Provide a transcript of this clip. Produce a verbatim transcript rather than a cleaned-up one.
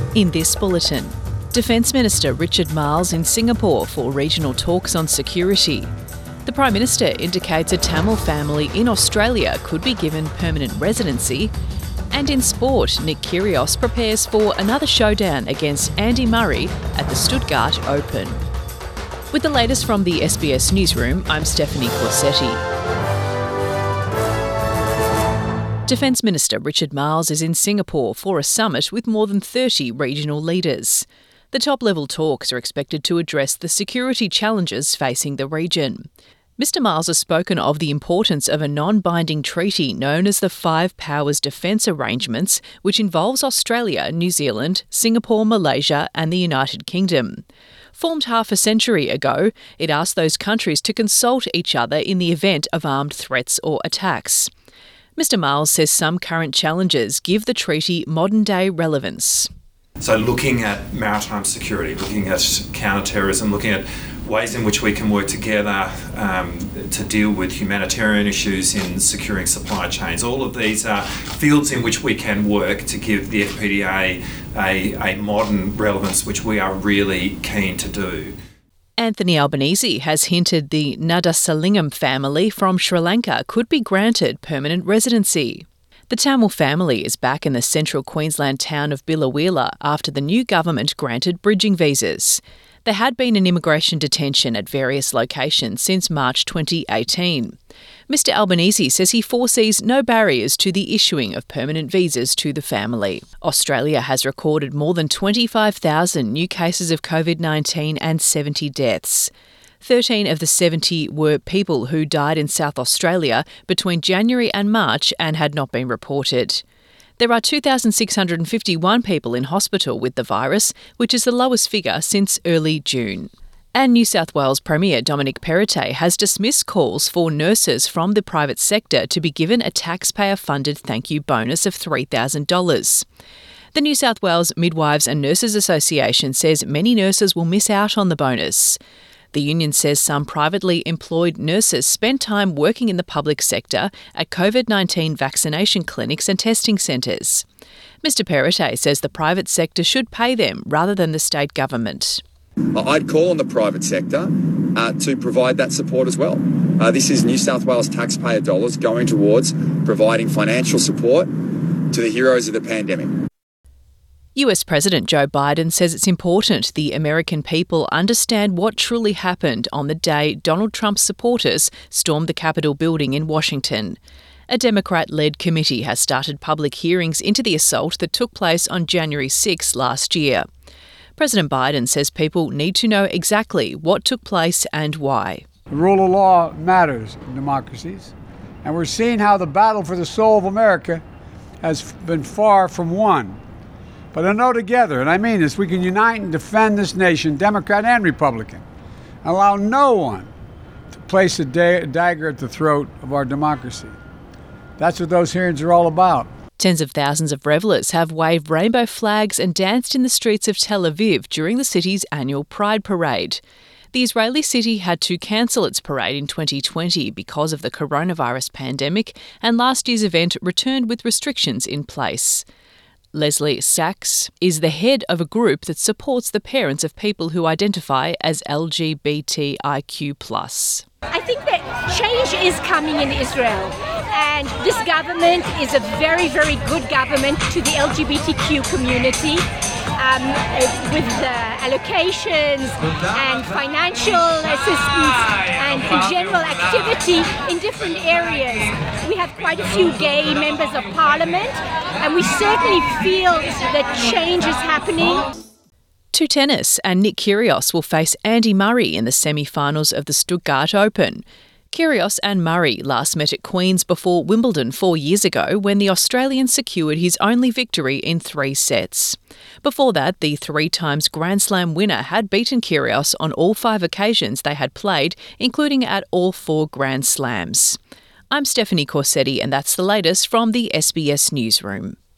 In this bulletin, Defence Minister Richard Marles in Singapore for regional talks on security. The Prime Minister indicates a Tamil family in Australia could be given permanent residency. And in sport, Nick Kyrgios prepares for another showdown against Andy Murray at the Stuttgart Open. With the latest from the S B S Newsroom, I'm Stephanie Corsetti. Defence Minister Richard Marles is in Singapore for a summit with more than thirty regional leaders. The top-level talks are expected to address the security challenges facing the region. Mister Marles has spoken of the importance of a non-binding treaty known as the Five Powers Defence Arrangements, which involves Australia, New Zealand, Singapore, Malaysia and the United Kingdom. Formed half a century ago, it asked those countries to consult each other in the event of armed threats or attacks. Mister Marles says some current challenges give the treaty modern-day relevance. So looking at maritime security, looking at counter-terrorism, looking at ways in which we can work together um, to deal with humanitarian issues in securing supply chains. All of these are fields in which we can work to give the F P D A a, a modern relevance, which we are really keen to do. Anthony Albanese has hinted the Nadasalingam family from Sri Lanka could be granted permanent residency. The Tamil family is back in the central Queensland town of Biloela after the new government granted bridging visas. There had been an immigration detention at various locations since March twenty eighteen. Mister Albanese says he foresees no barriers to the issuing of permanent visas to the family. Australia has recorded more than twenty-five thousand new cases of COVID nineteen and seventy deaths. thirteen of the seventy were people who died in South Australia between January and March and had not been reported. There are two thousand six hundred fifty-one people in hospital with the virus, which is the lowest figure since early June. And New South Wales Premier Dominic Perrottet has dismissed calls for nurses from the private sector to be given a taxpayer-funded thank you bonus of three thousand dollars. The New South Wales Midwives and Nurses Association says many nurses will miss out on the bonus. The union says some privately employed nurses spend time working in the public sector at COVID nineteen vaccination clinics and testing centres. Mister Perrottet says the private sector should pay them rather than the state government. I'd call on the private sector uh, to provide that support as well. Uh, this is New South Wales taxpayer dollars going towards providing financial support to the heroes of the pandemic. U S President Joe Biden says it's important the American people understand what truly happened on the day Donald Trump's supporters stormed the Capitol building in Washington. A Democrat-led committee has started public hearings into the assault that took place on January sixth last year. President Biden says people need to know exactly what took place and why. The rule of law matters in democracies, and we're seeing how the battle for the soul of America has been far from won. But I know together, and I mean this, we can unite and defend this nation, Democrat and Republican, and allow no one to place a da- dagger at the throat of our democracy. That's what those hearings are all about. Tens of thousands of revellers have waved rainbow flags and danced in the streets of Tel Aviv during the city's annual Pride Parade. The Israeli city had to cancel its parade in twenty twenty because of the coronavirus pandemic, and last year's event returned with restrictions in place. Leslie Sachs is the head of a group that supports the parents of people who identify as L G B T I Q plus. I think that change is coming in Israel, and this government is a very, very good government to the L G B T Q community, um, with uh, allocations and financial assistance and in general activity in different areas. We have quite a few gay members of parliament, and we certainly feel that change is happening. To tennis, and Nick Kyrgios will face Andy Murray in the semi-finals of the Stuttgart Open. Kyrgios and Murray last met at Queen's before Wimbledon four years ago when the Australian secured his only victory in three sets. Before that, the three times Grand Slam winner had beaten Kyrgios on all five occasions they had played, including at all four Grand Slams. I'm Stephanie Corsetti, and that's the latest from the S B S Newsroom.